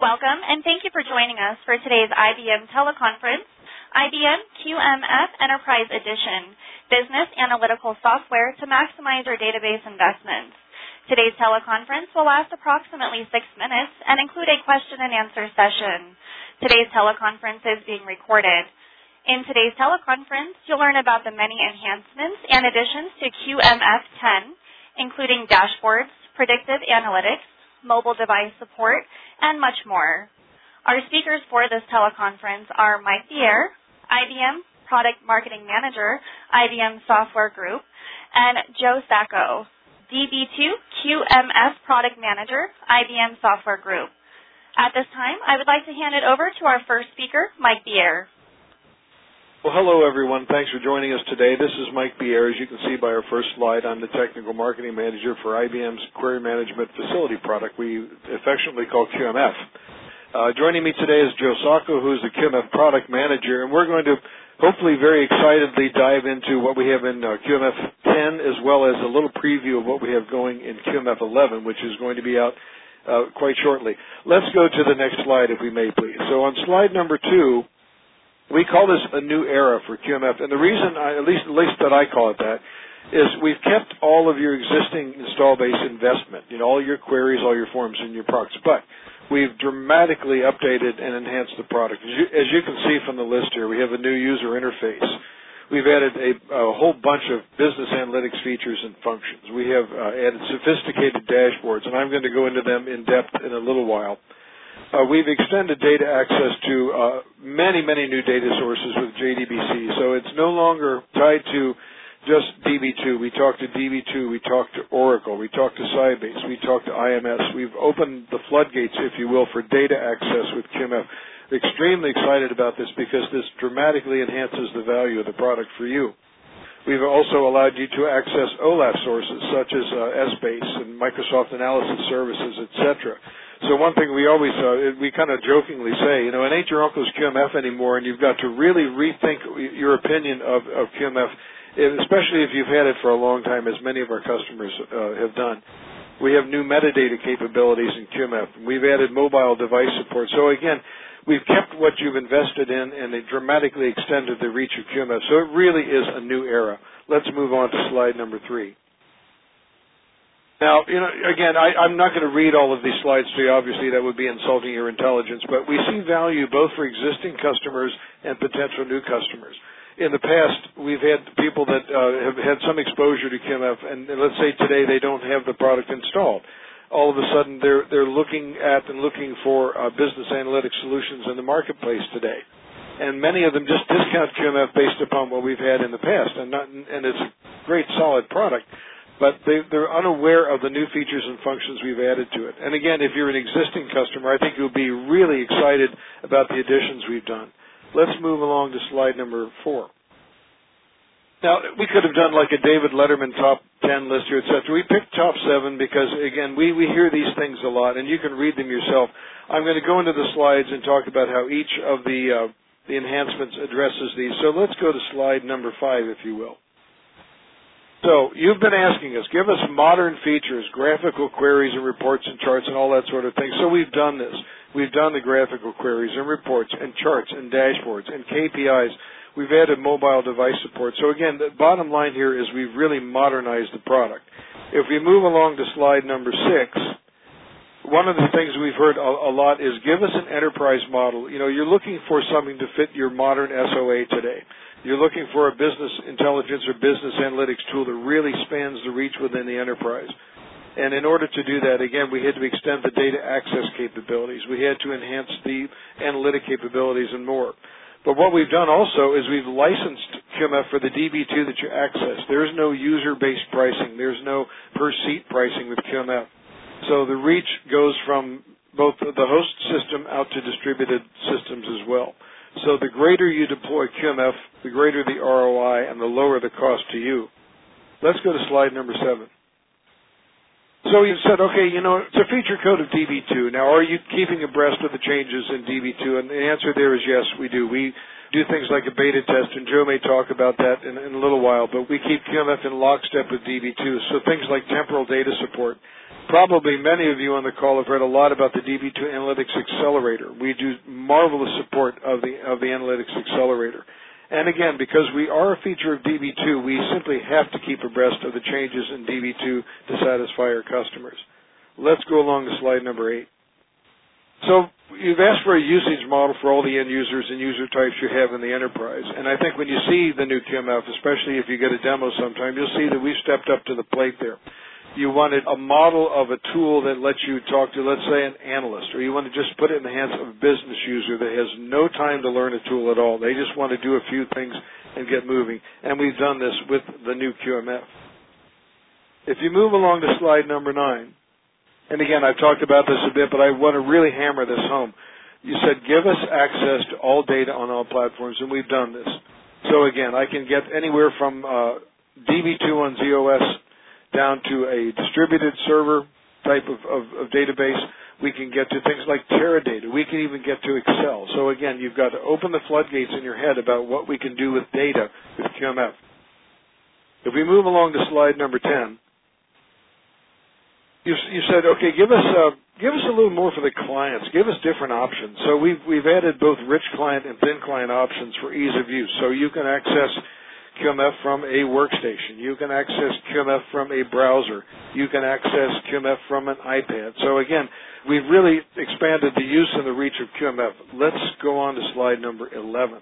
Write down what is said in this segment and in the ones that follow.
Welcome, and thank you for joining us for today's IBM teleconference, IBM QMF Enterprise Edition, Business Analytical Software to Maximize Your Database Investments. Today's teleconference will last approximately 6 minutes and include a question and answer session. Today's teleconference is being recorded. In today's teleconference, you'll learn about the many enhancements and additions to QMF 10, including dashboards, predictive analytics, mobile device support, and much more. Our speakers for this teleconference are Mike Bier, IBM Product Marketing Manager, IBM Software Group, and Joe Sacco, DB2 QMF Product Manager, IBM Software Group. At this time, I would like to hand it over to our first speaker, Mike Bier. Well, hello, everyone. Thanks for joining us today. This is Mike Bier. As you can see by our first slide, I'm the Technical Marketing Manager for IBM's Query Management Facility product we affectionately call QMF. Joining me today is Joe Sacco, who's the QMF Product Manager, and we're going to hopefully very excitedly dive into what we have in QMF 10 as well as a little preview of what we have going in QMF 11, which is going to be out quite shortly. Let's go to the next slide, if we may, please. So on slide number 2, we call this a new era for QMF, and the reason, at least that I call it that, is we've kept all of your existing install base investment, all your queries, all your forms, and your products, but we've dramatically updated and enhanced the product. As you can see from the list here, we have a new user interface. We've added a whole bunch of business analytics features and functions. We have added sophisticated dashboards, and I'm going to go into them in depth in a little while. We've extended data access to many new data sources with JDBC, so it's no longer tied to just DB2. We talk to DB2, we talk to Oracle, we talk to Sybase, we talk to IMS. We've opened the floodgates, if you will, for data access with QMF. Extremely excited about this because this dramatically enhances the value of the product for you. We've also allowed you to access OLAP sources such as Essbase and Microsoft Analysis Services, etc. So one thing we always, we kind of jokingly say, it ain't your uncle's QMF anymore, and you've got to really rethink your opinion of QMF, especially if you've had it for a long time, as many of our customers have done. We have new metadata capabilities in QMF. We've added mobile device support. So again, we've kept what you've invested in, and they dramatically extended the reach of QMF. So it really is a new era. Let's move on to slide number 3. Now, again, I'm not going to read all of these slides to you. Obviously, that would be insulting your intelligence. But we see value both for existing customers and potential new customers. In the past, we've had people that have had some exposure to QMF, and let's say today they don't have the product installed. All of a sudden, they're looking for business analytics solutions in the marketplace today. And many of them just discount QMF based upon what we've had in the past, and it's a great, solid product. But they're unaware of the new features and functions we've added to it. And again, if you're an existing customer, I think you'll be really excited about the additions we've done. Let's move along to slide number 4. Now, we could have done like a David Letterman top 10 list here, etc. We picked top 7 because, again, we hear these things a lot, and you can read them yourself. I'm going to go into the slides and talk about how each of the enhancements addresses these. So let's go to slide number 5, if you will. So you've been asking us, give us modern features, graphical queries and reports and charts and all that sort of thing. So we've done this. We've done the graphical queries and reports and charts and dashboards and KPIs. We've added mobile device support. So again, the bottom line here is we've really modernized the product. If we move along to slide number 6, one of the things we've heard a lot is give us an enterprise model. You're looking for something to fit your modern SOA today. You're looking for a business intelligence or business analytics tool that really spans the reach within the enterprise. And in order to do that, again, we had to extend the data access capabilities. We had to enhance the analytic capabilities and more. But what we've done also is we've licensed QMF for the DB2 that you access. There's no user-based pricing. There's no per-seat pricing with QMF. So the reach goes from both the host system out to distributed systems as well. So the greater you deploy QMF, the greater the ROI and the lower the cost to you. Let's go to slide number 7. So you said, okay, it's a feature code of DB2. Now, are you keeping abreast of the changes in DB2? And the answer there is yes, we do. We do things like a beta test, and Joe may talk about that in a little while, but we keep QMF in lockstep with DB2. So things like temporal data support, probably many of you on the call have heard a lot about the DB2 Analytics Accelerator. We do marvelous support of the Analytics Accelerator. And again, because we are a feature of DB2, we simply have to keep abreast of the changes in DB2 to satisfy our customers. Let's go along to slide number 8. So you've asked for a usage model for all the end users and user types you have in the enterprise. And I think when you see the new QMF, especially if you get a demo sometime, you'll see that we've stepped up to the plate there. You wanted a model of a tool that lets you talk to, let's say, an analyst, or you want to just put it in the hands of a business user that has no time to learn a tool at all. They just want to do a few things and get moving. And we've done this with the new QMF. If you move along to slide number 9, and again, I've talked about this a bit, but I want to really hammer this home. You said, give us access to all data on all platforms, and we've done this. So again, I can get anywhere from DB2 on ZOS down to a distributed server type of database. We can get to things like Teradata. We can even get to Excel. So again, you've got to open the floodgates in your head about what we can do with data with QMF. If we move along to slide number 10, you said, okay, give us a little more for the clients. Give us different options. So we've added both rich client and thin client options for ease of use. So you can access QMF from a workstation. You can access QMF from a browser. You can access QMF from an iPad. So again, we've really expanded the use and the reach of QMF. Let's go on to slide number 11.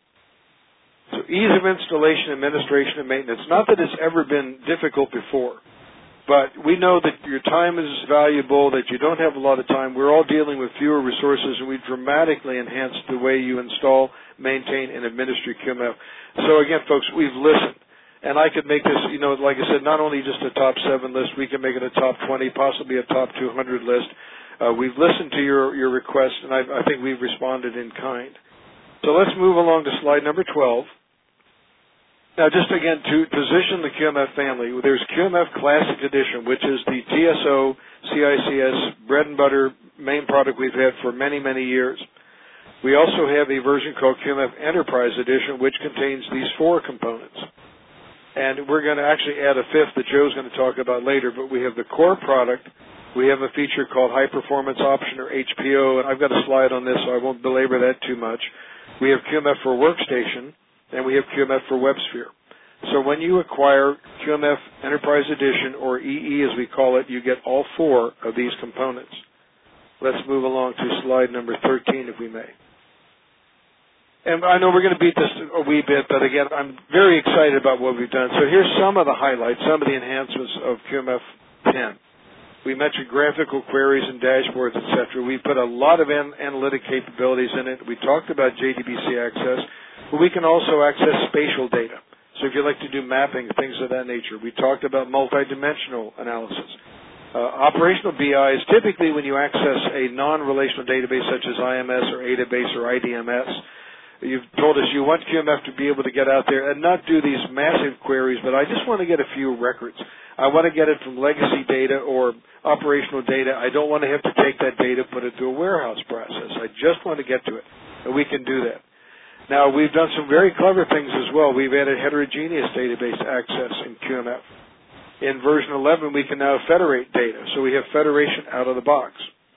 So ease of installation, administration, and maintenance. Not that it's ever been difficult before, but we know that your time is valuable, that you don't have a lot of time. We're all dealing with fewer resources, and we've dramatically enhanced the way you install, maintain, and administer QMF. So again, folks, we've listened. And I could make this, like I said, not only just a top 7 list, we can make it a top 20, possibly a top 200 list. We've listened to your request, and I think we've responded in kind. So let's move along to slide number 12. Now, just again, to position the QMF family, there's QMF Classic Edition, which is the TSO, CICS, bread and butter main product we've had for many, many years. We also have a version called QMF Enterprise Edition, which contains these 4 components. And we're going to actually add a 5th that Joe's going to talk about later, but we have the core product. We have a feature called High Performance Option, or HPO, and I've got a slide on this, so I won't belabor that too much. We have QMF for Workstation, and we have QMF for WebSphere. So when you acquire QMF Enterprise Edition, or EE as we call it, you get all 4 of these components. Let's move along to slide number 13, if we may. And I know we're going to beat this a wee bit, but again, I'm very excited about what we've done. So here's some of the highlights, some of the enhancements of QMF 10. We mentioned graphical queries and dashboards, etc. We put a lot of analytic capabilities in it. We talked about JDBC access, but we can also access spatial data. So if you like to do mapping, things of that nature. We talked about multidimensional analysis. Operational BI is typically when you access a non-relational database such as IMS or ADABase or IDMS. You've told us you want QMF to be able to get out there and not do these massive queries, but I just want to get a few records. I want to get it from legacy data or operational data. I don't want to have to take that data, put it through a warehouse process. I just want to get to it, and we can do that. Now, we've done some very clever things as well. We've added heterogeneous database access in QMF. In version 11, we can now federate data, so we have federation out of the box.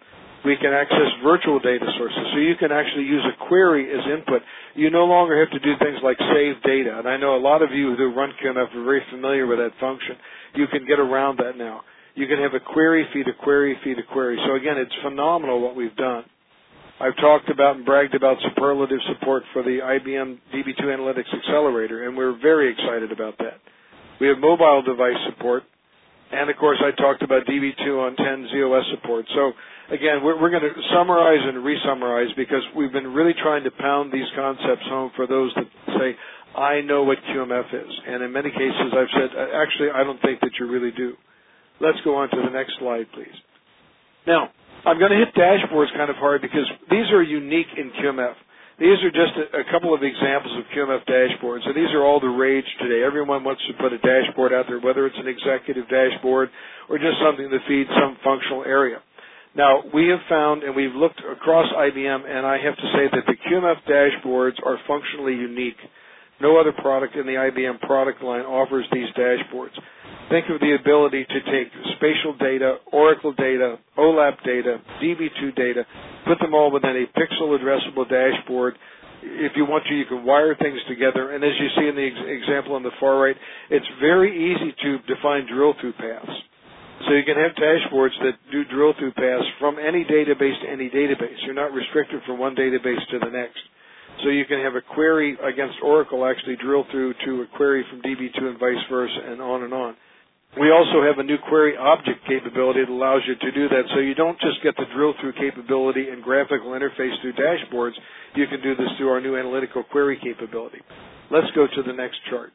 We can access virtual data sources, so you can actually use a query as input. You no longer have to do things like save data, and I know a lot of you who run QMF are very familiar with that function. You can get around that now. You can have a query, feed a query, feed a query. So again, it's phenomenal what we've done. I've talked about and bragged about superlative support for the IBM DB2 Analytics Accelerator, and we're very excited about that. We have mobile device support, and of course I talked about DB2 on 10 ZOS support. So again, we're going to summarize and re-summarize because we've been really trying to pound these concepts home for those that say, I know what QMF is. And in many cases I've said, actually, I don't think that you really do. Let's go on to the next slide, please. Now, I'm going to hit dashboards kind of hard because these are unique in QMF. These are just a couple of examples of QMF dashboards, and these are all the rage today. Everyone wants to put a dashboard out there, whether it's an executive dashboard or just something that feeds some functional area. Now, we have found, and we've looked across IBM, and I have to say that the QMF dashboards are functionally unique. No other product in the IBM product line offers these dashboards. think of the ability to take spatial data, Oracle data, OLAP data, DB2 data, put them all within a pixel addressable dashboard. If you want to, you can wire things together. And as you see in the example on the far right, it's very easy to define drill-through paths. So you can have dashboards that do drill-through paths from any database to any database. You're not restricted from one database to the next. So you can have a query against Oracle actually drill through to a query from DB2 and vice versa, and on and on. We also have a new query object capability that allows you to do that. So you don't just get the drill-through capability and graphical interface through dashboards. You can do this through our new analytical query capability. Let's go to the next chart.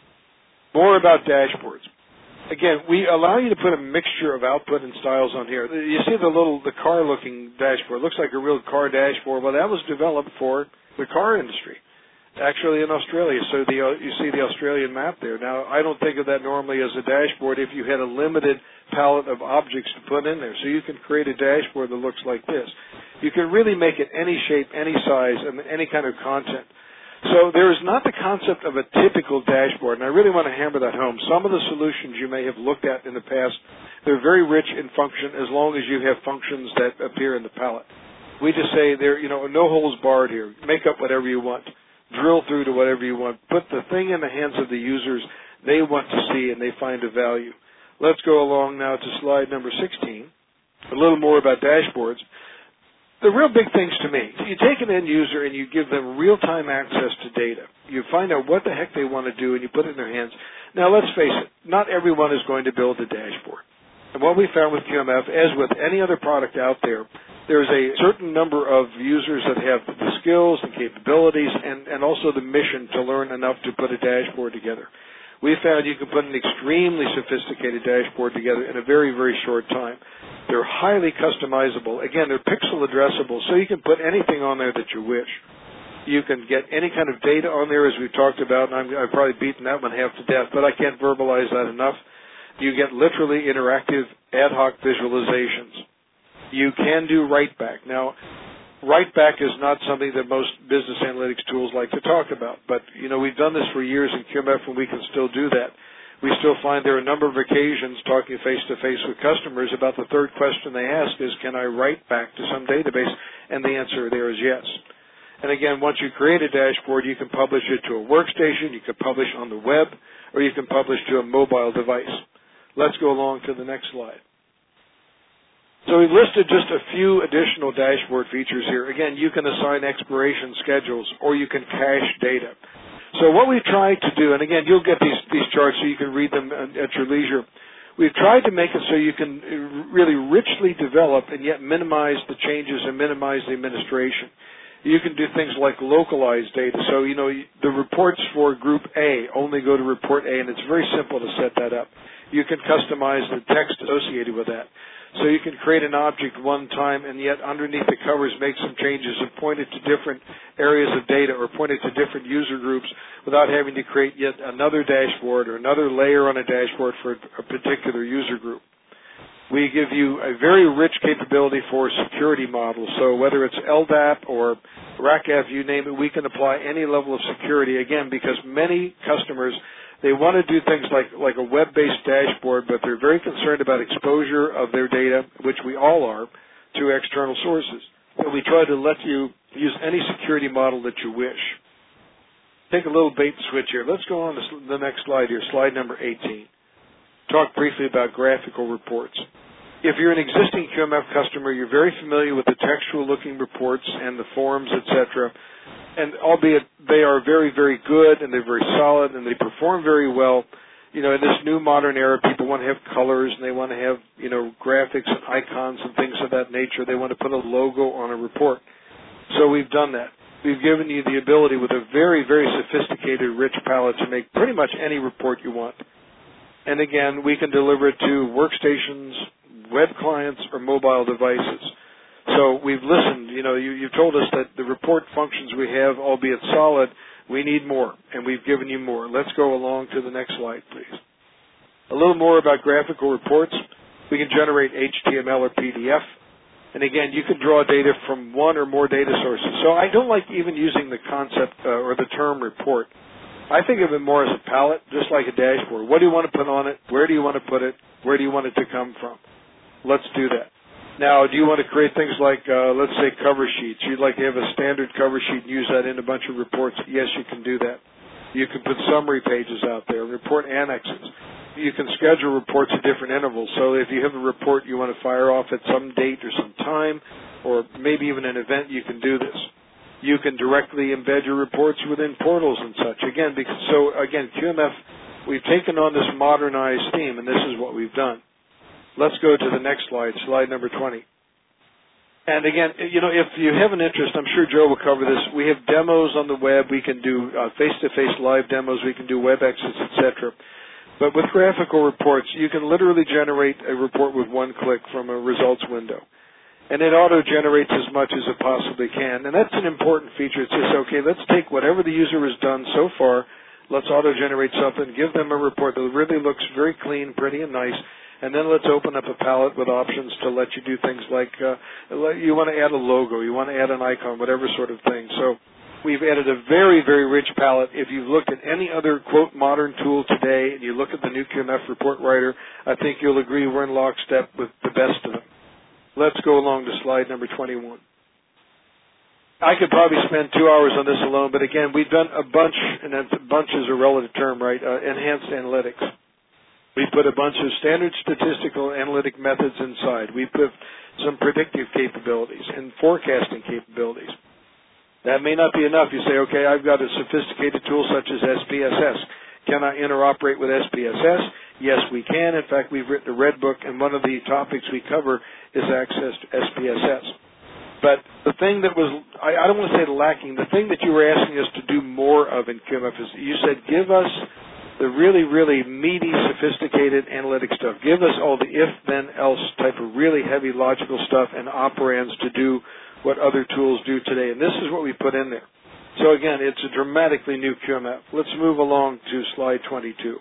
More about dashboards. Again, we allow you to put a mixture of output and styles on here. You see the car-looking dashboard. It looks like a real car dashboard. Well, that was developed for the car industry, actually in Australia. So you see the Australian map there. Now, I don't think of that normally as a dashboard if you had a limited palette of objects to put in there. So you can create a dashboard that looks like this. You can really make it any shape, any size, and any kind of content. So there is not the concept of a typical dashboard, and I really want to hammer that home. Some of the solutions you may have looked at in the past, they're very rich in function as long as you have functions that appear in the palette. We just say there, no holes barred here. Make up whatever you want. Drill through to whatever you want. Put the thing in the hands of the users they want to see and they find a value. Let's go along now to slide number 16. A little more about dashboards. The real big things to me, you take an end user and you give them real-time access to data. You find out what the heck they want to do and you put it in their hands. Now, let's face it, not everyone is going to build a dashboard. And what we found with QMF, as with any other product out there, there's a certain number of users that have the skills and capabilities and also the mission to learn enough to put a dashboard together. We found you can put an extremely sophisticated dashboard together in a very, very short time. They're highly customizable. Again, they're pixel addressable, so you can put anything on there that you wish. You can get any kind of data on there, as we've talked about, and I've probably beaten that one half to death, but I can't verbalize that enough. You get literally interactive ad hoc visualizations. You can do write-back. Now, write-back is not something that most business analytics tools like to talk about, but, we've done this for years in QMF, and we can still do that. We still find there are a number of occasions talking face-to-face with customers about the third question they ask is, can I write back to some database? And the answer there is yes. And again, once you create a dashboard, you can publish it to a workstation, you can publish on the web, or you can publish to a mobile device. Let's go along to the next slide. So we've listed just a few additional dashboard features here. Again, you can assign expiration schedules, or you can cache data. So what we've tried to do, and again, you'll get these charts so you can read them at your leisure. We've tried to make it so you can really richly develop and yet minimize the changes and minimize the administration. You can do things like localized data. So, the reports for Group A only go to Report A, and it's very simple to set that up. You can customize the text associated with that. So you can create an object one time and yet underneath the covers make some changes and point it to different areas of data or point it to different user groups without having to create yet another dashboard or another layer on a dashboard for a particular user group. We give you a very rich capability for security models. So whether it's LDAP or RACF, you name it, we can apply any level of security, again, because many customers, they want to do things like a web-based dashboard, but they're very concerned about exposure of their data, which we all are, to external sources. And we try to let you use any security model that you wish. Take a little bait and switch here. Let's go on to the next slide here, slide number 18. Talk briefly about graphical reports. If you're an existing QMF customer, you're very familiar with the textual-looking reports and the forms, etc., and albeit they are very, very good and they're very solid and they perform very well, in this new modern era, people want to have colors and they want to have, graphics and icons and things of that nature. They want to put a logo on a report. So we've done that. We've given you the ability with a very, very sophisticated, rich palette to make pretty much any report you want. And again, we can deliver it to workstations, web clients, or mobile devices. So we've listened. You've told us that the report functions we have, albeit solid, we need more, and we've given you more. Let's go along to the next slide, please. A little more about graphical reports. We can generate HTML or PDF. And again, you can draw data from one or more data sources. So I don't like even using the concept or the term report. I think of it more as a palette, just like a dashboard. What do you want to put on it? Where do you want to put it? Where do you want it to come from? Let's do that. Now, do you want to create things like, let's say, cover sheets? You'd like to have a standard cover sheet and use that in a bunch of reports? Yes, you can do that. You can put summary pages out there, report annexes. You can schedule reports at different intervals. So if you have a report you want to fire off at some date or some time, or maybe even an event, you can do this. You can directly embed your reports within portals and such. Again, QMF, we've taken on this modernized theme, and this is what we've done. Let's go to the next slide, slide number 20. And again, if you have an interest, I'm sure Joe will cover this. We have demos on the web. We can do face-to-face live demos. We can do web exits, etc. But with graphical reports, you can literally generate a report with one click from a results window. And it auto-generates as much as it possibly can. And that's an important feature. It says, okay, let's take whatever the user has done so far, let's auto-generate something, give them a report that really looks very clean, pretty, and nice, and then let's open up a palette with options to let you do things like you want to add a logo, you want to add an icon, whatever sort of thing. So we've added a very, very rich palette. If you've looked at any other, quote, modern tool today, and you look at the new QMF report writer, I think you'll agree we're in lockstep with the best of them. Let's go along to slide number 21. I could probably spend 2 hours on this alone, but again, we've done a bunch, and a bunch is a relative term, right, enhanced analytics. We put a bunch of standard statistical analytic methods inside. We put some predictive capabilities and forecasting capabilities. That may not be enough. You say, okay, I've got a sophisticated tool such as SPSS. Can I interoperate with SPSS? Yes, we can. In fact, we've written a red book, and one of the topics we cover is access to SPSS. But the thing that was, I don't want to say lacking, the thing that you were asking us to do more of in QMF is you said, give us the really, really meaty, sophisticated analytic stuff. Give us all the if-then-else type of really heavy logical stuff and operands to do what other tools do today. And this is what we put in there. So again, it's a dramatically new QMF. Let's move along to slide 22.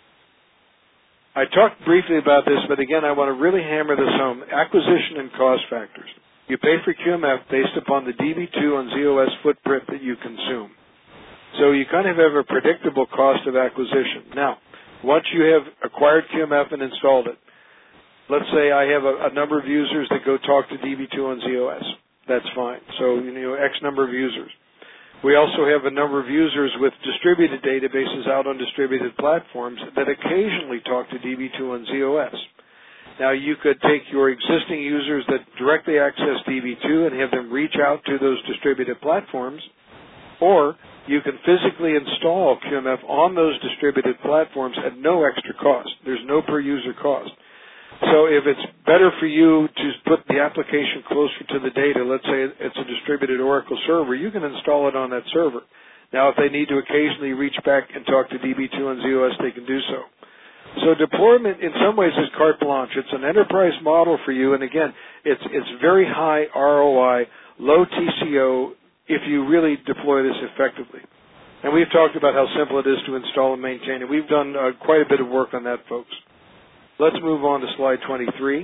I talked briefly about this, but again, I want to really hammer this home. Acquisition and cost factors. You pay for QMF based upon the DB2 and ZOS footprint that you consume. So you kind of have a predictable cost of acquisition. Now, once you have acquired QMF and installed it, let's say I have a number of users that go talk to DB2 and ZOS. That's fine. So, X number of users. We also have a number of users with distributed databases out on distributed platforms that occasionally talk to DB2 and ZOS. Now, you could take your existing users that directly access DB2 and have them reach out to those distributed platforms, or you can physically install QMF on those distributed platforms at no extra cost. There's no per-user cost. So if it's better for you to put the application closer to the data, let's say it's a distributed Oracle server, you can install it on that server. Now, if they need to occasionally reach back and talk to DB2 and ZOS, they can do so. So deployment, in some ways, is carte blanche. It's an enterprise model for you, and again, it's very high ROI, low TCO, if you really deploy this effectively. And we've talked about how simple it is to install and maintain it. We've done quite a bit of work on that, folks. Let's move on to slide 23.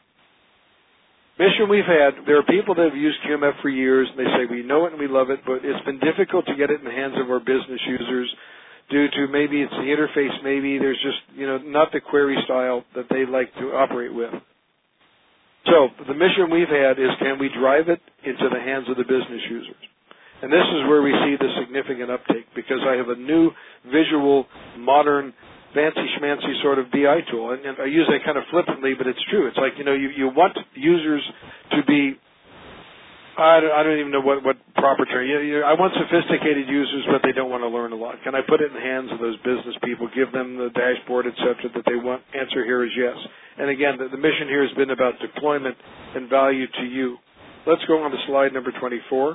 Mission we've had, there are people that have used QMF for years, and they say, we know it and we love it, but it's been difficult to get it in the hands of our business users due to maybe it's the interface, maybe there's just, not the query style that they like to operate with. So the mission we've had is, can we drive it into the hands of the business users? And this is where we see the significant uptake, because I have a new visual, modern, fancy schmancy sort of BI tool. And I use that kind of flippantly, but it's true. It's like, you want users to be, I don't even know what proper term. I want sophisticated users, but they don't want to learn a lot. Can I put it in the hands of those business people, give them the dashboard, et cetera, that they want? Answer here is yes. And again, the mission here has been about deployment and value to you. Let's go on to slide number 24.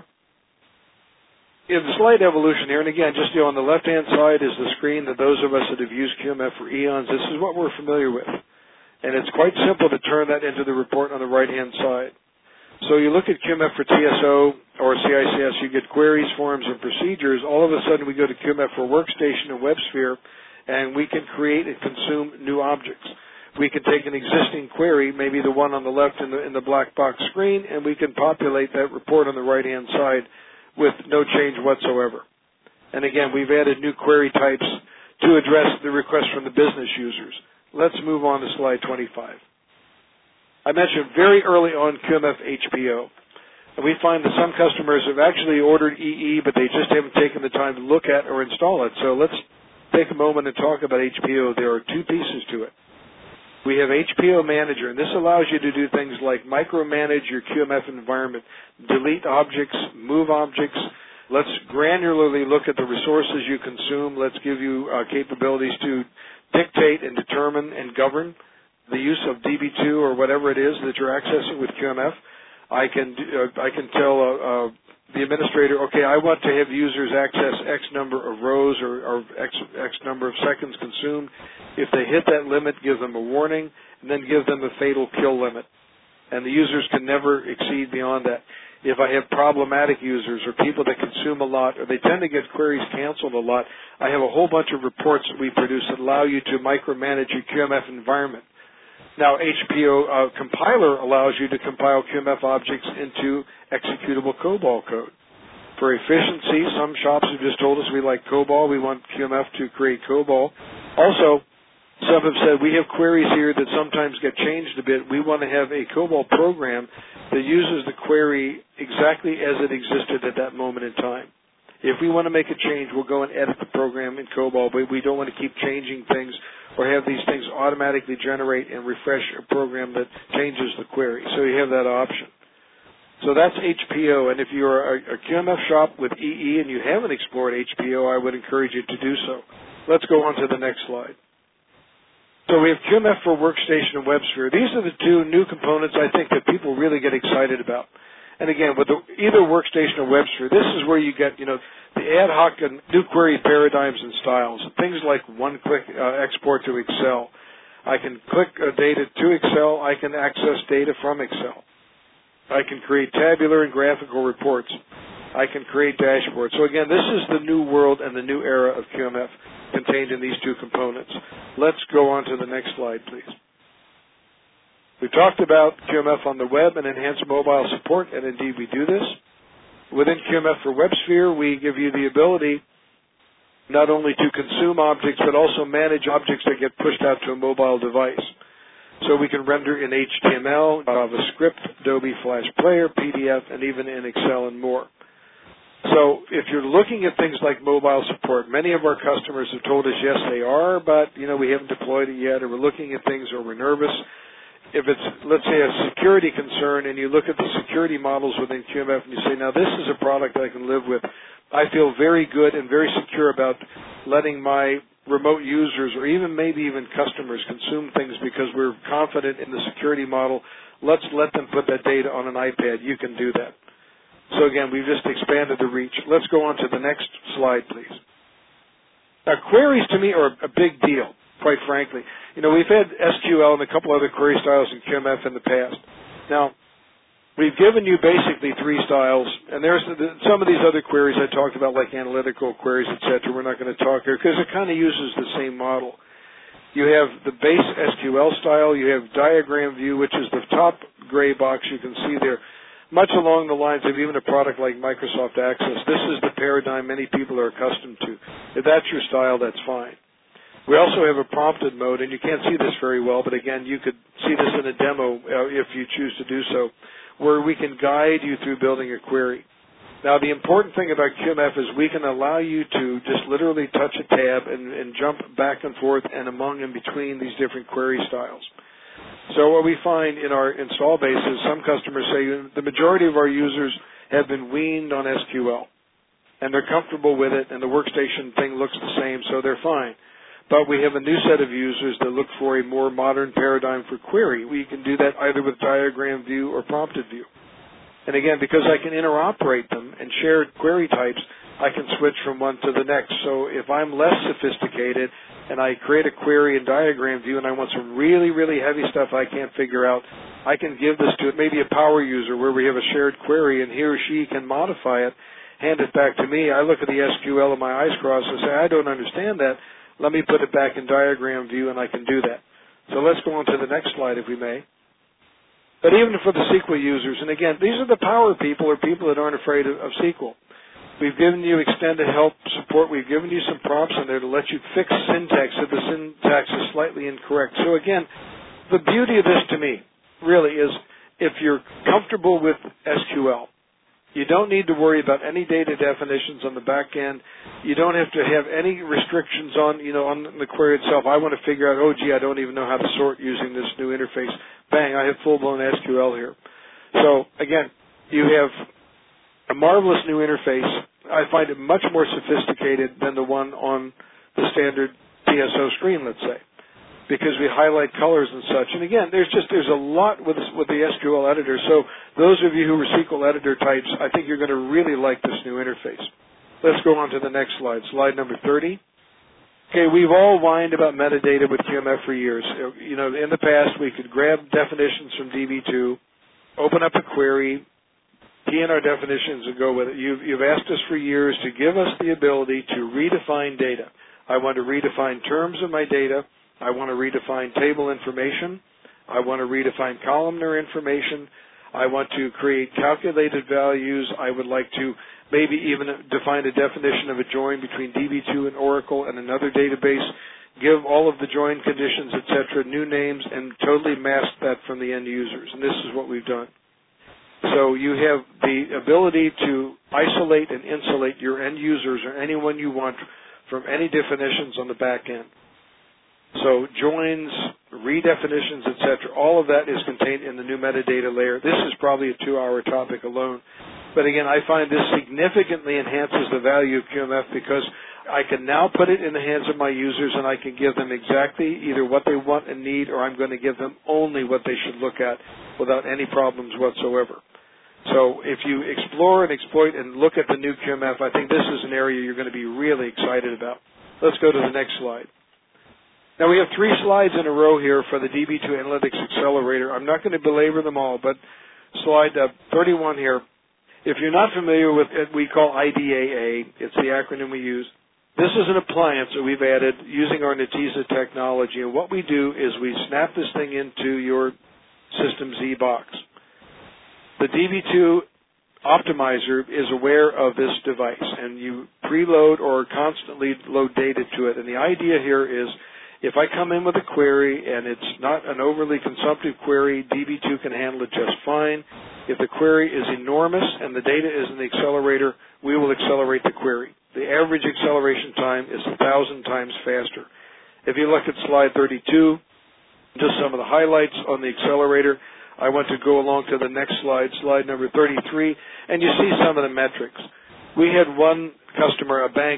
In the slide evolution here, and again, just on the left-hand side is the screen that those of us that have used QMF for eons, this is what we're familiar with. And it's quite simple to turn that into the report on the right-hand side. So you look at QMF for TSO or CICS, you get queries, forms, and procedures. All of a sudden we go to QMF for Workstation and WebSphere, and we can create and consume new objects. We can take an existing query, maybe the one on the left in the black box screen, and we can populate that report on the right-hand side with no change whatsoever. And again, we've added new query types to address the requests from the business users. Let's move on to slide 25. I mentioned very early on QMF HPO. And we find that some customers have actually ordered EE, but they just haven't taken the time to look at or install it. So let's take a moment and talk about HPO. There are two pieces to it. We have HPO Manager, and this allows you to do things like micromanage your QMF environment, delete objects, move objects. Let's granularly look at the resources you consume. Let's give you capabilities to dictate and determine and govern the use of DB2 or whatever it is that you're accessing with QMF. I can tell the administrator, okay, I want to have users access X number of rows or X number of seconds consumed. If they hit that limit, give them a warning, and then give them a fatal kill limit. And the users can never exceed beyond that. If I have problematic users or people that consume a lot or they tend to get queries canceled a lot, I have a whole bunch of reports that we produce that allow you to micromanage your QMF environment. Now, HPO compiler allows you to compile QMF objects into executable COBOL code. For efficiency, some shops have just told us we like COBOL. We want QMF to create COBOL. Also, some have said we have queries here that sometimes get changed a bit. We want to have a COBOL program that uses the query exactly as it existed at that moment in time. If we want to make a change, we'll go and edit the program in COBOL, but we don't want to keep changing things or have these things automatically generate and refresh a program that changes the query. So you have that option. So that's HPO, and if you're a QMF shop with EE and you haven't explored HPO, I would encourage you to do so. Let's go on to the next slide. So we have QMF for Workstation and WebSphere. These are the two new components I think that people really get excited about. And again, with either Workstation or WebSphere, this is where you get, the ad hoc and new query paradigms and styles. Things like one-click export to Excel. I can click data to Excel. I can access data from Excel. I can create tabular and graphical reports. I can create dashboards. So again, this is the new world and the new era of QMF contained in these two components. Let's go on to the next slide, please. We talked about QMF on the web and enhanced mobile support, and indeed we do this. Within QMF for WebSphere, we give you the ability not only to consume objects, but also manage objects that get pushed out to a mobile device. So we can render in HTML, JavaScript, Adobe Flash Player, PDF, and even in Excel and more. So if you're looking at things like mobile support, many of our customers have told us, yes, they are, but, we haven't deployed it yet, or we're looking at things, or we're nervous. If it's, let's say, a security concern, and you look at the security models within QMF, and you say, now this is a product I can live with, I feel very good and very secure about letting my remote users or maybe even customers consume things because we're confident in the security model. Let's let them put that data on an iPad. You can do that. So again, we've just expanded the reach. Let's go on to the next slide, please. Now, queries to me are a big deal, quite frankly. We've had SQL and a couple other query styles in QMF in the past. Now, we've given you basically three styles, and there's some of these other queries I talked about, like analytical queries, etc. We're not going to talk here because it kind of uses the same model. You have the base SQL style. You have diagram view, which is the top gray box you can see there, much along the lines of even a product like Microsoft Access. This is the paradigm many people are accustomed to. If that's your style, that's fine. We also have a prompted mode, and you can't see this very well, but again, you could see this in a demo if you choose to do so, where we can guide you through building a query. Now, the important thing about QMF is we can allow you to just literally touch a tab and jump back and forth and among and between these different query styles. So what we find in our install base is some customers say the majority of our users have been weaned on SQL, and they're comfortable with it, and the workstation thing looks the same, so they're fine. But we have a new set of users that look for a more modern paradigm for query. We can do that either with diagram view or prompted view. And again, because I can interoperate them and share query types, I can switch from one to the next. So if I'm less sophisticated and I create a query in diagram view and I want some really, really heavy stuff I can't figure out, I can give this to maybe a power user where we have a shared query and he or she can modify it, hand it back to me. I look at the SQL and my eyes cross and say, I don't understand that. Let me put it back in diagram view, and I can do that. So let's go on to the next slide, if we may. But even for the SQL users, and again, these are the power people or people that aren't afraid of SQL. We've given you extended help support. We've given you some prompts in there to let you fix syntax if the syntax is slightly incorrect. So again, the beauty of this to me really is if you're comfortable with SQL, you don't need to worry about any data definitions on the back end. You don't have to have any restrictions on the query itself. I want to figure out, I don't even know how to sort using this new interface. Bang, I have full-blown SQL here. So again, you have a marvelous new interface. I find it much more sophisticated than the one on the standard TSO screen, let's say, because we highlight colors and such. And again, there's a lot with the SQL editor. So those of you who are SQL editor types, I think you're going to really like this new interface. Let's go on to the next slide, slide number 30. Okay, we've all whined about metadata with QMF for years. In the past, we could grab definitions from DB2, open up a query, key in our definitions and go with it. You've asked us for years to give us the ability to redefine data. I want to redefine terms of my data. I want to redefine table information. I want to redefine columnar information. I want to create calculated values. I would like to maybe even define a definition of a join between DB2 and Oracle and another database, give all of the join conditions, etc., new names, and totally mask that from the end users. And this is what we've done. So you have the ability to isolate and insulate your end users or anyone you want from any definitions on the back end. So joins, redefinitions, etc., all of that is contained in the new metadata layer. This is probably a 2-hour topic alone. But again, I find this significantly enhances the value of QMF because I can now put it in the hands of my users and I can give them exactly either what they want and need, or I'm going to give them only what they should look at without any problems whatsoever. So if you explore and exploit and look at the new QMF, I think this is an area you're going to be really excited about. Let's go to the next slide. Now we have 3 slides in a row here for the DB2 Analytics Accelerator. I'm not going to belabor them all, but slide 31 here. If you're not familiar with it, we call IDAA. It's the acronym we use. This is an appliance that we've added using our Netezza technology, and what we do is we snap this thing into your System Z box. The DB2 optimizer is aware of this device, and you preload or constantly load data to it. And the idea here is if I come in with a query and it's not an overly consumptive query, DB2 can handle it just fine. If the query is enormous and the data is in the accelerator, we will accelerate the query. The average acceleration time is 1,000 times faster. If you look at slide 32, just some of the highlights on the accelerator, I want to go along to the next slide, slide number 33, and you see some of the metrics. We had one customer, a bank,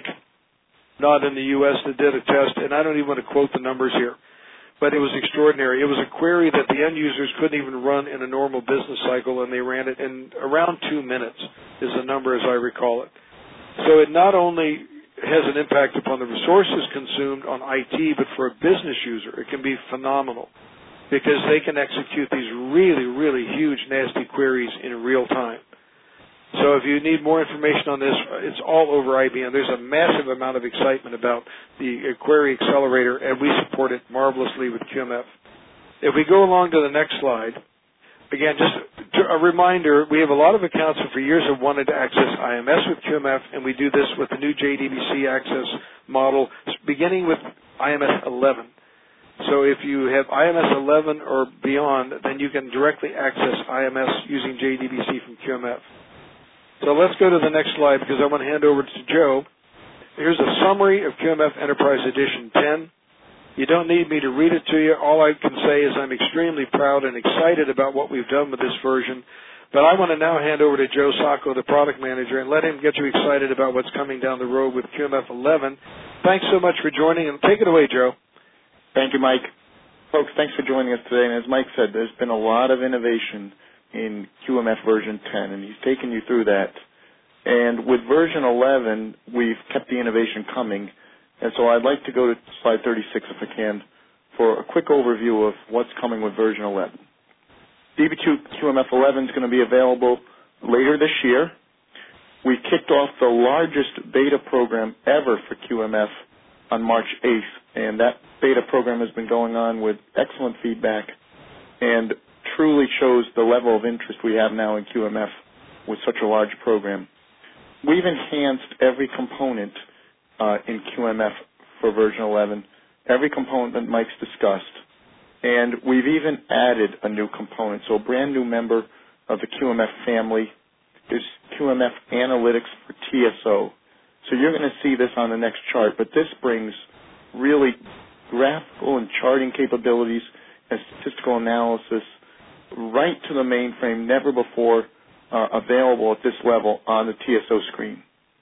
not in the U.S., that did a test, and I don't even want to quote the numbers here, but it was extraordinary. It was a query that the end users couldn't even run in a normal business cycle, and they ran it in around 2 minutes is the number as I recall it. So it not only has an impact upon the resources consumed on IT, but for a business user, it can be phenomenal because they can execute these really, really huge, nasty queries in real time. So if you need more information on this, it's all over IBM. There's a massive amount of excitement about the Query Accelerator, and we support it marvelously with QMF. If we go along to the next slide, again, just a reminder, we have a lot of accounts that for years have wanted to access IMS with QMF, and we do this with the new JDBC access model, beginning with IMS 11. So if you have IMS 11 or beyond, then you can directly access IMS using JDBC from QMF. So let's go to the next slide because I want to hand over to Joe. Here's a summary of QMF Enterprise Edition 10. You don't need me to read it to you. All I can say is I'm extremely proud and excited about what we've done with this version. But I want to now hand over to Joe Sacco, the product manager, and let him get you excited about what's coming down the road with QMF 11. Thanks so much for joining, and take it away, Joe. Thank you, Mike. Folks, thanks for joining us today. And as Mike said, there's been a lot of innovation in QMF version 10, and he's taken you through that. And with version 11, we've kept the innovation coming. And so I'd like to go to slide 36, if I can, for a quick overview of what's coming with version 11. DB2 QMF 11 is going to be available later this year. We kicked off the largest beta program ever for QMF on March 8th, and that beta program has been going on with excellent feedback and truly shows the level of interest we have now in QMF with such a large program. we've enhanced every component in QMF for version 11, every component that Mike's discussed. And we've even added a new component. So a brand new member of the QMF family is QMF Analytics for TSO. So you're going to see this on the next chart, but this brings really graphical and charting capabilities and statistical analysis right to the mainframe, never before available at this level on the TSO screen.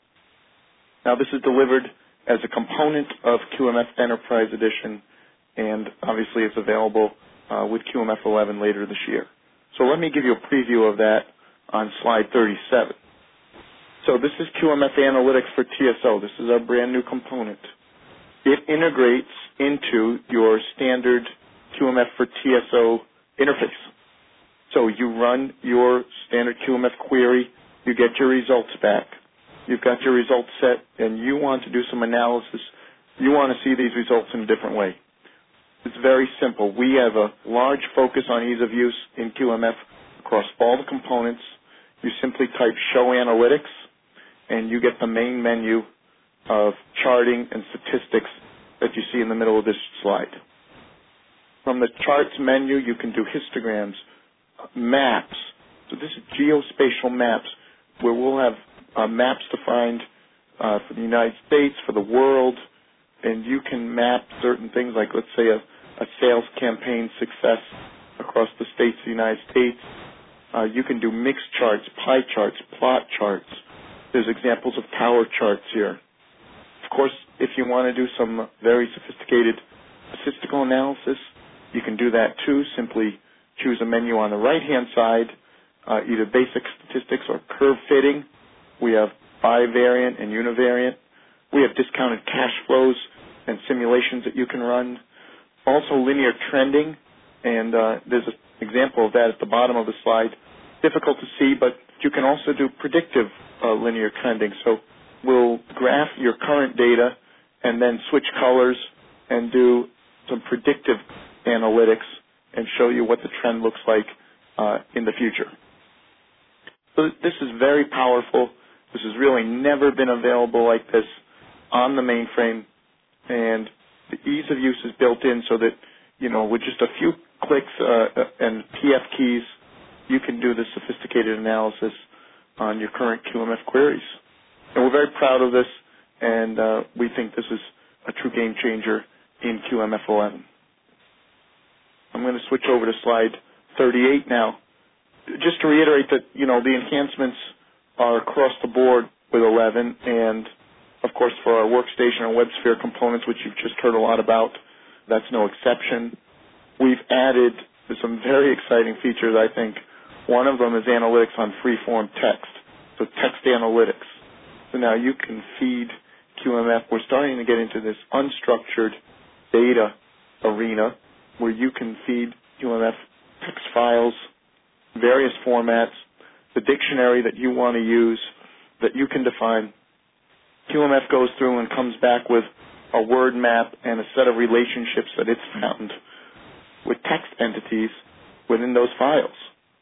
Now this is delivered as a component of QMF Enterprise Edition, and obviously it's available with QMF 11 later this year. So let me give you a preview of that on slide 37. So this is QMF Analytics for TSO. This is our brand new component. It integrates into your standard QMF for TSO interface. So you run your standard QMF query, you get your results back. You've got your results set, and you want to do some analysis. You want to see these results in a different way. It's very simple. We have a large focus on ease of use in QMF across all the components. You simply type Show Analytics, and you get the main menu of charting and statistics that you see in the middle of this slide. From the charts menu, you can do histograms, maps. So this is geospatial maps, where we'll have maps defined for the United States, for the world, and you can map certain things like, let's say, a sales campaign success across the states of the United States. You can do mixed charts, pie charts, plot charts. There's examples of tower charts here. Of course, if you want to do some very sophisticated statistical analysis, you can do that too. Simply choose a menu on the right-hand side, either basic statistics or curve fitting. We have bivariant and univariant. We have discounted cash flows and simulations that you can run. Also linear trending, and there's an example of that at the bottom of the slide. Difficult to see, but you can also do predictive linear trending. So we'll graph your current data and then switch colors and do some predictive analytics and show you what the trend looks like in the future. So this is very powerful. This has really never been available like this on the mainframe, and the ease of use is built in so that, you know, with just a few clicks and PF keys, you can do this sophisticated analysis on your current QMF queries. And we're very proud of this, and we think this is a true game changer in QMF 11. I'm going to switch over to slide 38 now. Just to reiterate that, you know, the enhancements are across the board with 11, and of course for our workstation and WebSphere components, which you've just heard a lot about, that's no exception. We've added some very exciting features, I think. One of them is analytics on free-form text, so text analytics. So now you can feed QMF. We're starting to get into this unstructured data arena where you can feed QMF text files, various formats, the dictionary that you want to use, that you can define. QMF goes through and comes back with a word map and a set of relationships that it's found with text entities within those files.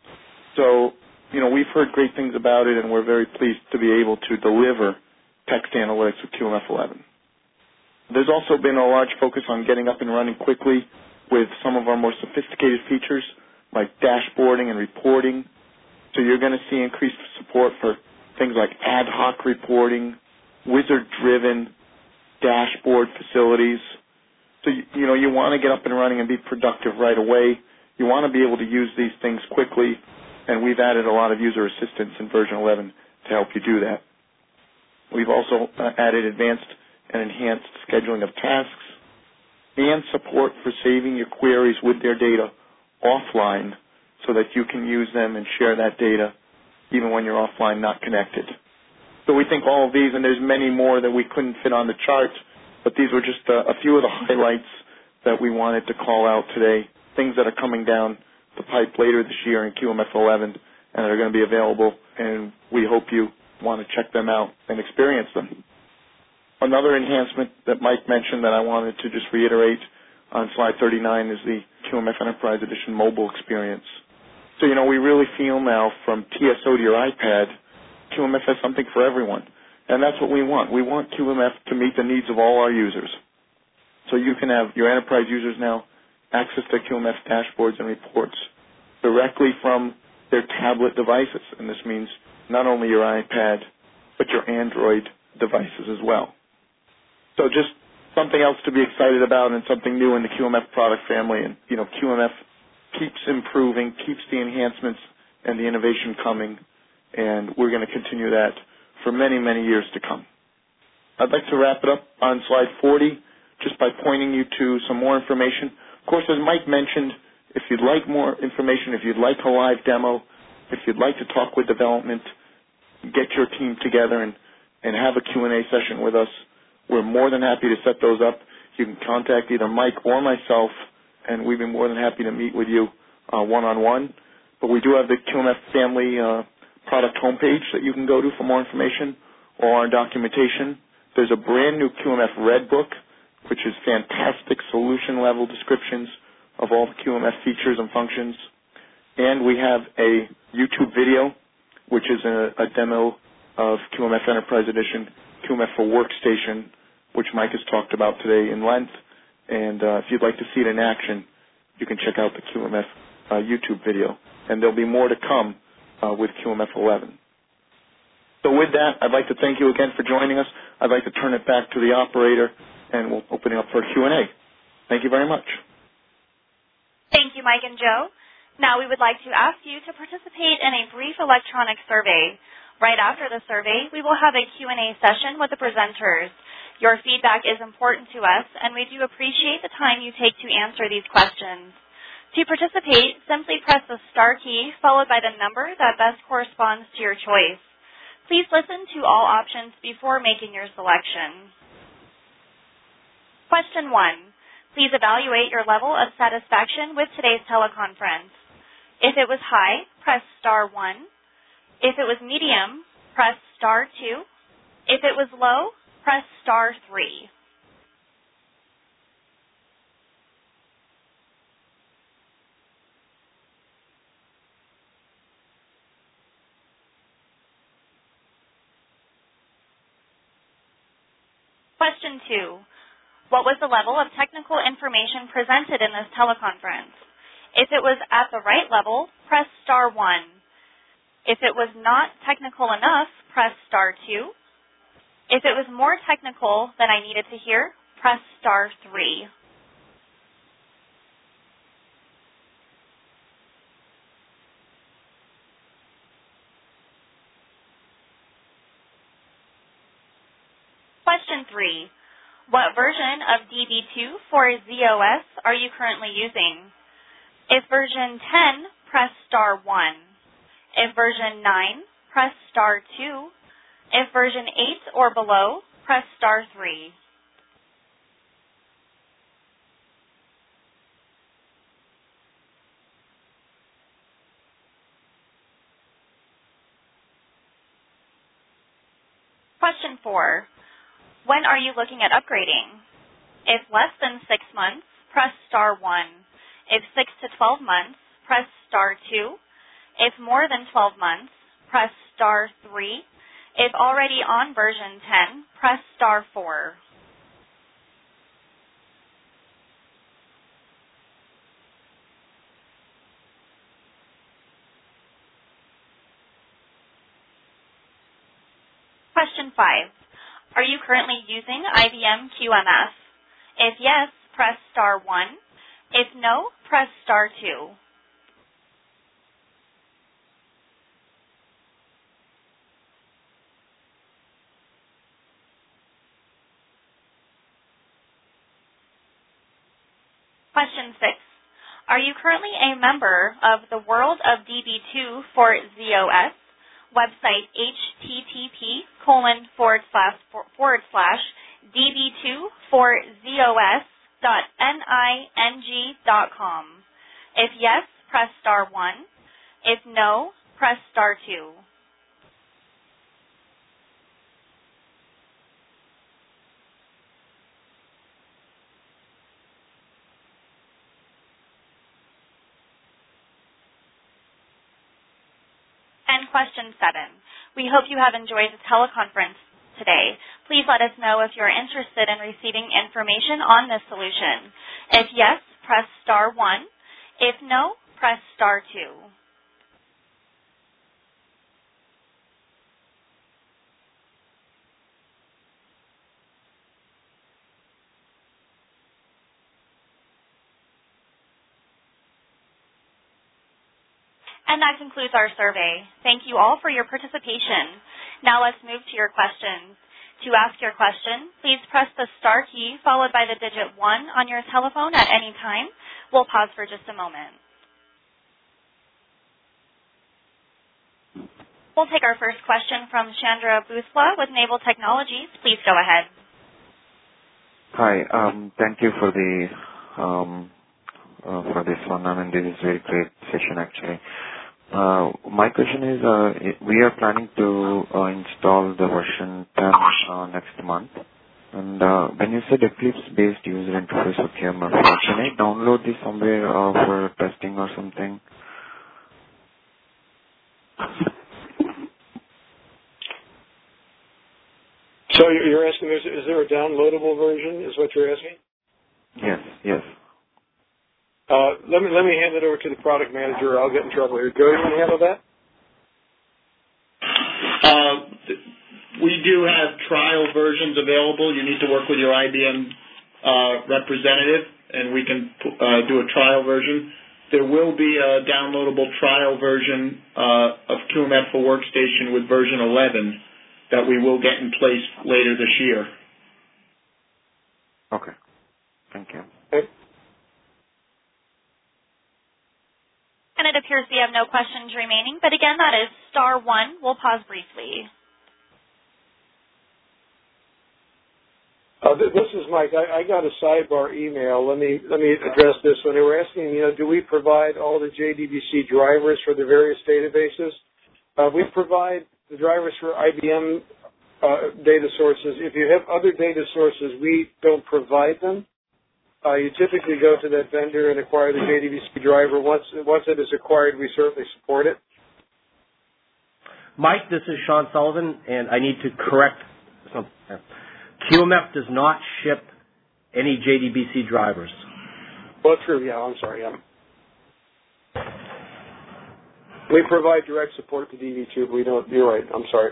So, you know, we've heard great things about it, and we're very pleased to be able to deliver text analytics with QMF 11. There's also been a large focus on getting up and running quickly with some of our more sophisticated features like dashboarding and reporting. So you're going to see increased support for things like ad hoc reporting, wizard-driven dashboard facilities. So, you know, you want to get up and running and be productive right away. You want to be able to use these things quickly, and we've added a lot of user assistance in version 11 to help you do that. We've also added advanced and enhanced scheduling of tasks and support for saving your queries with their data offline so that you can use them and share that data even when you're offline, not connected. So we think all of these, and there's many more that we couldn't fit on the chart, but these were just a few of the highlights that we wanted to call out today, things that are coming down the pipe later this year in QMF 11 and that are going to be available, and we hope you want to check them out and experience them. Another enhancement that Mike mentioned that I wanted to just reiterate on slide 39 is the QMF Enterprise Edition mobile experience. So, you know, we really feel now from TSO to your iPad, QMF has something for everyone. And that's what we want. We want QMF to meet the needs of all our users. So you can have your enterprise users now access to QMF dashboards and reports directly from their tablet devices. And this means not only your iPad, but your Android devices as well. So just something else to be excited about and something new in the QMF product family. And, QMF keeps improving, keeps the enhancements and the innovation coming, and we're going to continue that for many, many years to come. I'd like to wrap it up on slide 40 just by pointing you to some more information. Of course, as Mike mentioned, if you'd like more information, if you'd like a live demo, if you'd like to talk with development, get your team together and have a Q&A session with us, we're more than happy to set those up. You can contact either Mike or myself, and we'd be more than happy to meet with you one-on-one. But we do have the QMF family product homepage that you can go to for more information or our documentation. There's a brand new QMF Red Book, which is fantastic solution-level descriptions of all the QMF features and functions. And we have a YouTube video, which is a demo of QMF Enterprise Edition, QMF for Workstation, which Mike has talked about today in length. And if you'd like to see it in action, you can check out the QMF YouTube video. And there'll be more to come with QMF 11. So with that, I'd like to thank you again for joining us. I'd like to turn it back to the operator, and we'll open it up for Q&A. Thank you very much. Thank you, Mike and Joe. Now we would like to ask you to participate in a brief electronic survey. Right after the survey, we will have a Q&A session with the presenters. Your feedback is important to us, and we do appreciate the time you take to answer these questions. To participate, simply press the star key followed by the number that best corresponds to your choice. Please listen to all options before making your selection. Question 1. Please evaluate your level of satisfaction with today's teleconference. If it was high, press star 1. If it was medium, press star 2. If it was low, press star 3. Question 2. What was the level of technical information presented in this teleconference? If it was at the right level, press star 1. If it was not technical enough, press star 2. If it was more technical than I needed to hear, press star 3. Question 3. What version of DB2 for ZOS are you currently using? If version 10, press star 1. If version 9, press star 2. If version 8 or below, press star 3. Question 4. When are you looking at upgrading? If less than 6 months, press star 1. If 6 to 12 months, press star 2. If more than 12 months, press star 3. If already on version 10, press star 4. Question 5. Are you currently using IBM QMS? If yes, press star 1. If no, press star 2. Question 6. Are you currently a member of the World of DB2 for ZOS? Website http://db2forZOS.ning.com. If yes, press star 1. If no, press star 2. And And question 7. We hope you have enjoyed the teleconference today. Please let us know if you are interested in receiving information on this solution. If yes, press star 1. If no, press star 2. And that concludes our survey. Thank you all for your participation. Now let's move to your questions. To ask your question, please press the star key followed by the digit 1 on your telephone at any time. We'll pause for just a moment. We'll take our first question from Chandra Bhusla with Naval Technologies. Please go ahead. Hi. Thank you for this one. I mean, this is a very great session, actually. My question is, we are planning to install the version 10 next month. And when you said Eclipse-based user interface for QMF, can I download this somewhere for testing or something? So you're asking, is there a downloadable version, is what you're asking? Yes. Let me hand it over to the product manager. I'll get in trouble here. Go, you want to handle that? We do have trial versions available. You need to work with your IBM representative, and we can do a trial version. There will be a downloadable trial version of QMF for Workstation with version 11 that we will get in place later this year. Okay. Thank you. Okay. And it appears we have no questions remaining, but again, that is star 1. We'll pause briefly. This is Mike. I got a sidebar email. Let me address this one. They were asking, do we provide all the JDBC drivers for the various databases? We provide the drivers for IBM data sources. If you have other data sources, we don't provide them. You typically go to that vendor and acquire the JDBC driver. Once it is acquired, we certainly support it. Mike, this is Sean Sullivan, and I need to correct something. QMF does not ship any JDBC drivers. Well, true. Yeah, I'm sorry. We provide direct support to DB2, but we don't. You're right. I'm sorry.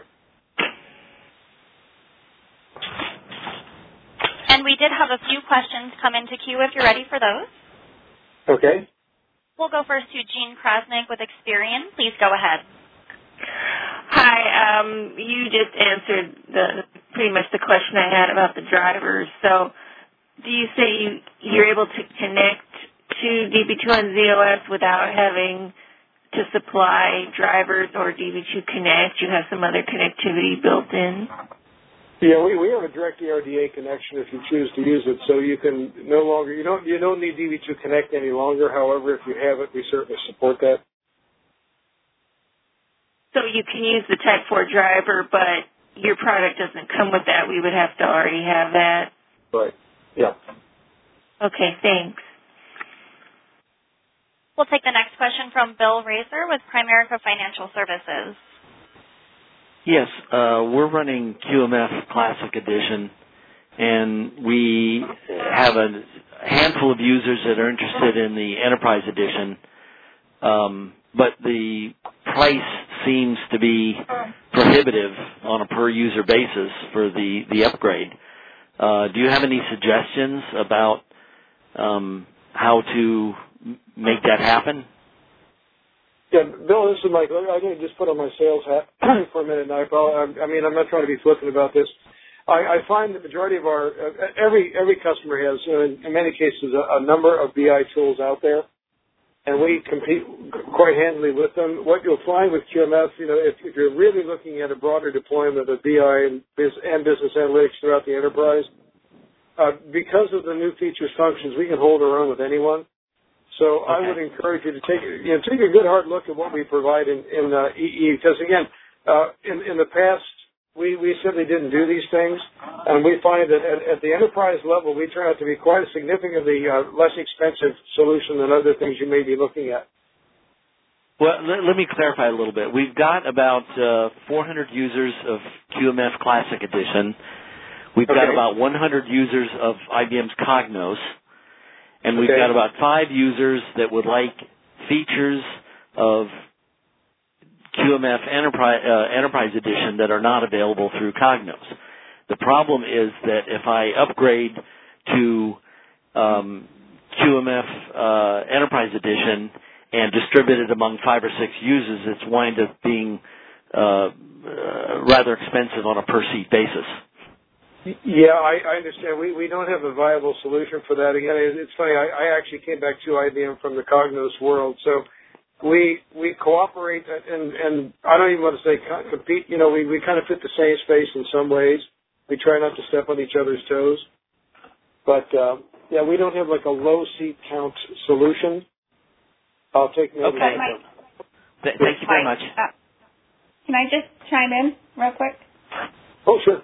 And we did have a few questions come into queue if you're ready for those. Okay. We'll go first to Gene Krasnick with Experian. Please go ahead. Hi. You just answered pretty much the question I had about the drivers. So do you say you're able to connect to DB2 on ZOS without having to supply drivers or DB2 Connect? You have some other connectivity built in? Yeah, we have a direct ERDA connection if you choose to use it, so you can no longer you don't need DB2 Connect any longer. However, if you have it, we certainly support that. So you can use the Type 4 driver, but your product doesn't come with that. We would have to already have that. Right. Yeah. Okay, thanks. We'll take the next question from Bill Razor with Primerica Financial Services. Yes, we're running QMF Classic Edition, and we have a handful of users that are interested in the Enterprise Edition, but the price seems to be prohibitive on a per-user basis for the upgrade. Do you have any suggestions about how to make that happen? Yeah, Bill, this is Mike. I think I just put on my sales hat for a minute. And I'm not trying to be flippant about this. I find the majority of our every customer has, in many cases, a number of BI tools out there, and we compete quite handily with them. What you'll find with QMS, if you're really looking at a broader deployment of BI and business analytics throughout the enterprise, because of the new features, functions, we can hold our own with anyone. So okay. I would encourage you to take a good hard look at what we provide in EE, because again, in the past we simply didn't do these things, and we find that at the enterprise level we turn out to be quite a significantly less expensive solution than other things you may be looking at. Well, let me clarify a little bit. We've got about 400 users of QMF Classic Edition. We've got about 100 users of IBM's Cognos. And we've got about 5 users that would like features of QMF Enterprise Edition that are not available through Cognos. The problem is that if I upgrade to QMF Enterprise Edition and distribute it among 5 or 6 users, it's wind up being rather expensive on a per-seat basis. Yeah, I understand. We don't have a viable solution for that. Again, it's funny. I actually came back to IBM from the Cognos world, so we cooperate, and I don't even want to say compete. You know, we kind of fit the same space in some ways. We try not to step on each other's toes, but yeah, we don't have like a low seat count solution. I'll take note of that. Thank you very much. Can I just chime in real quick? Oh, sure.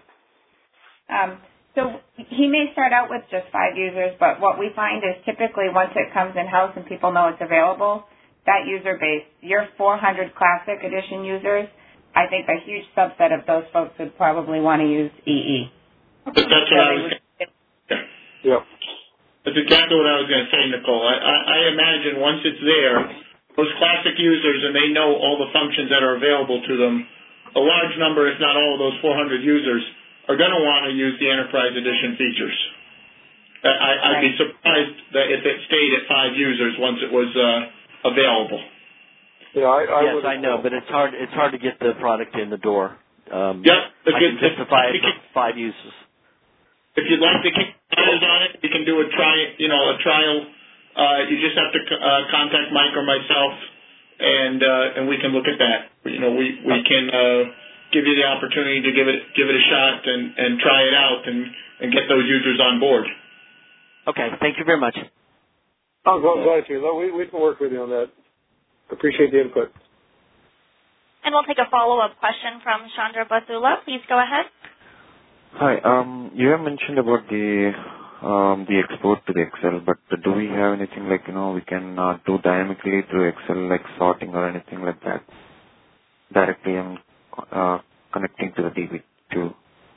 So he may start out with just 5 users, but what we find is typically once it comes in-house and people know it's available, that user base, your 400 Classic Edition users, I think a huge subset of those folks would probably want to use EE. That's what I was going to say. Yeah. That's exactly what I was going to say, Nicole. I imagine once it's there, those Classic users, and they know all the functions that are available to them, a large number, if not all of those 400 users, are going to want to use the Enterprise Edition features. I'd be surprised that if it stayed at 5 users once it was available. Yeah, I know, but it's hard to get the product in the door. I can justify it for 5 users. If you'd like to keep eyes on it, you can do a trial. You just have to contact Mike or myself, and we can look at that. We can give you the opportunity to give it a shot and try it out and get those users on board. Okay, thank you very much. I'm glad to. We can work with you on that. Appreciate the input. And we'll take a follow-up question from Chandra Bathula. Please go ahead. Hi. You have mentioned about the export to the Excel, but do we have anything like, we can do dynamically through Excel, like sorting or anything like that? Directly and connecting to the DB2.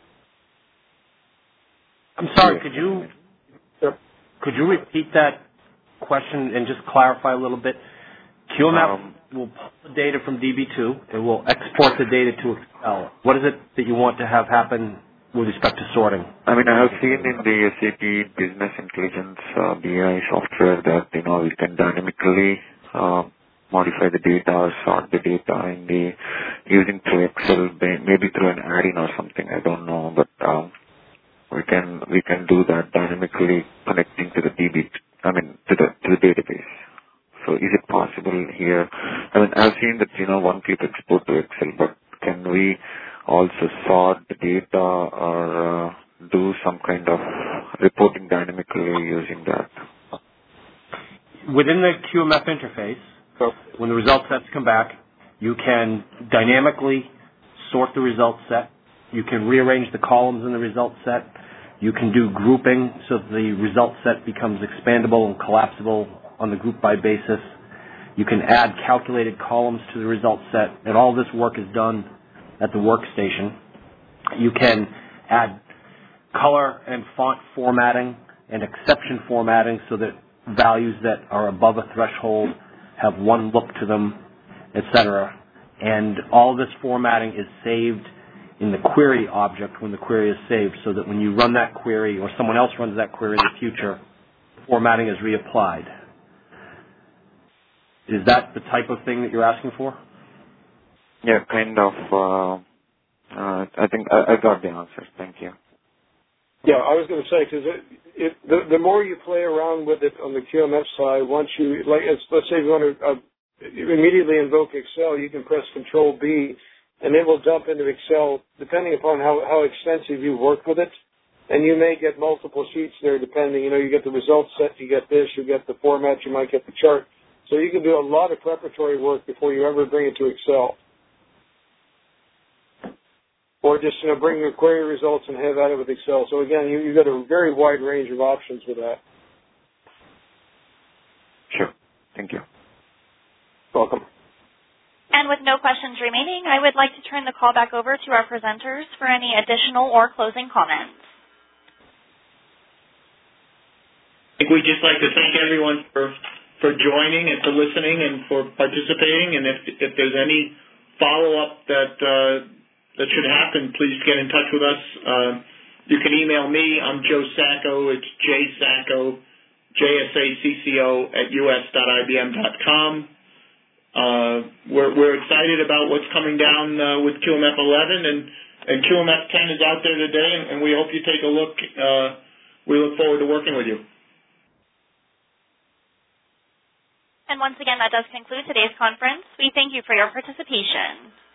I'm sorry, could you repeat that question and just clarify a little bit? QMF will pull the data from DB2. It will export the data to Excel. What is it that you want to have happen with respect to sorting? I mean, I have seen in the SAP Business Intelligence BI software that, we can dynamically modify the data or sort the data using through Excel, maybe through an add-in or something. I don't know, but we can do that dynamically connecting to the to the database. So is it possible here? I mean, I've seen that one-click export to Excel, but can we also sort the data or do some kind of reporting dynamically using that? Within the QMF interface, when the result sets come back, you can dynamically sort the result set. You can rearrange the columns in the result set. You can do grouping so that the result set becomes expandable and collapsible on the group by basis. You can add calculated columns to the result set, and all this work is done at the workstation. You can add color and font formatting and exception formatting so that values that are above a threshold have one look to them, etc. And all this formatting is saved in the query object when the query is saved, so that when you run that query or someone else runs that query in the future, formatting is reapplied. Is that the type of thing that you're asking for? Yeah, kind of. I think I got the answer. Thank you. Yeah, I was going to say, because the more you play around with it on the QMF side, once you, let's say you want to immediately invoke Excel, you can press Control-B, and it will dump into Excel, depending upon how extensive you work with it. And you may get multiple sheets there, depending. You get the results set, you get this, you get the format, you might get the chart. So you can do a lot of preparatory work before you ever bring it to Excel. Or just bring your query results and have at it with Excel. So again, you've got a very wide range of options with that. Sure. Thank you. Welcome. with no questions remaining, I would like to turn the call back over to our presenters for any additional or closing comments. I think we'd just like to thank everyone for joining and for listening and for participating. And if there's any follow-up that should happen, please get in touch with us. You can email me. I'm Joe Sacco. It's jsacco, JSACCO@us.ibm.com. We're excited about what's coming down with QMF 11, and QMF 10 is out there today, and we hope you take a look. We look forward to working with you. And once again, that does conclude today's conference. We thank you for your participation.